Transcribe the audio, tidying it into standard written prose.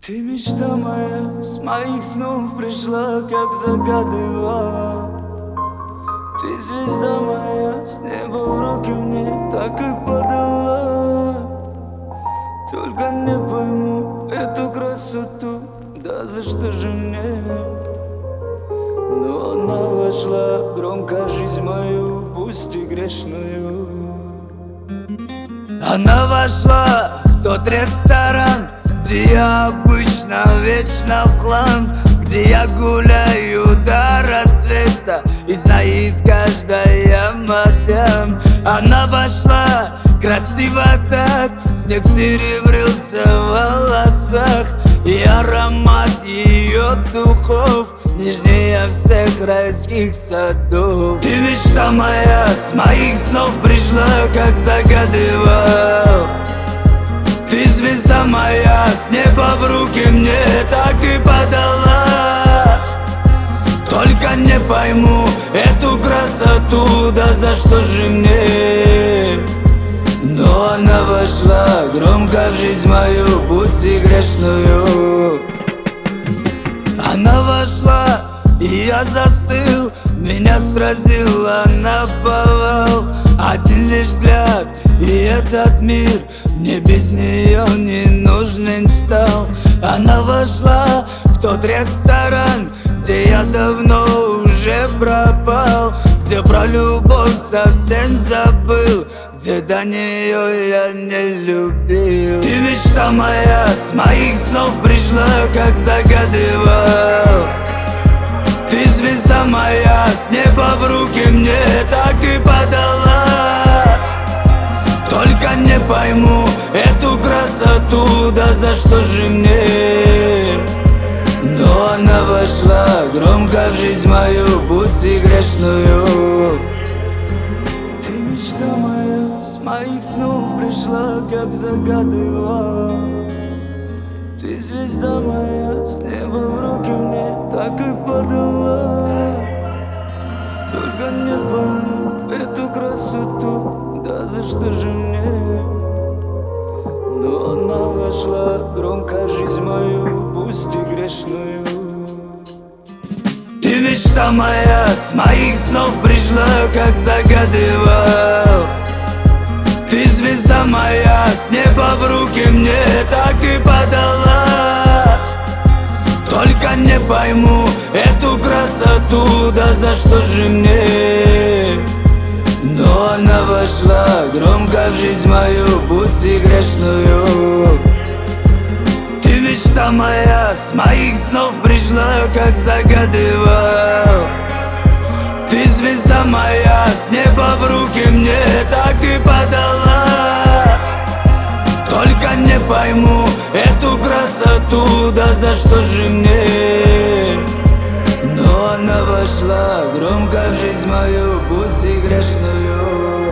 Ты мечта моя, с моих снов пришла, как загадывала. Ты звезда моя, с неба в руки мне так и подала. Только не пойму эту красоту, да за что же мне? Но она вошла громко в жизнь мою, пусть и грешную. Она вошла в тот ресторан, где я обычно вечно в хлам, где я гуляю до рассвета и знает каждая мадам. Она вошла красиво так, снег серебрился в волосах, и аромат ее духов нежнее всех райских садов. Ты мечта моя, с моих снов пришла, как загадывал. Ты звезда моя, с неба в руки мне так и подала. Только не пойму эту красоту, да за что же мне? Но она вошла громко в жизнь мою, пусть и грешную. Она вошла, и я застыл, меня сразила наповал. Один лишь взгляд, и этот мир мне без нее не нужен стал. Она вошла в тот ресторан, где я давно уже пропал, где про любовь совсем забыл, где до нее я не любил. Ты мечта моя, с моих снов пришла, как загадывал. Ты звезда моя, с неба в руки мне так и подала. Только не пойму эту красоту, да за что же мне? Но она вошла громко в жизнь мою, пусть и грешную. Ты мечта моя, с моих снов пришла, как загадывала. Ты звезда моя, с неба в руки мне так и подала. Только не пойму эту красоту, да за что же мне? Но она вошла громко в жизнь мою, пусть и грешную. Ты мечта моя, с моих снов пришла, как загадывал. Ты звезда моя, с неба в руки мне так и подала. Только не пойму эту красоту, да за что же мне? Но она вошла громко в жизнь мою, пусть и грешную. Ты мечта моя, с моих снов пришла, как загадывал. Ты звезда моя, с неба в руки мне так и подала. Только не пойму эту красоту, да за что же мне? Но она вошла громко в жизнь мою, пусть и грешную.